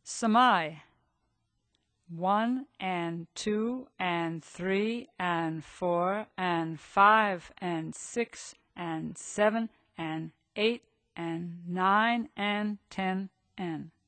Samai. 1 and 2 and 3 and 4 and 5 and 6 and 7 and 8 and 9 and 10 and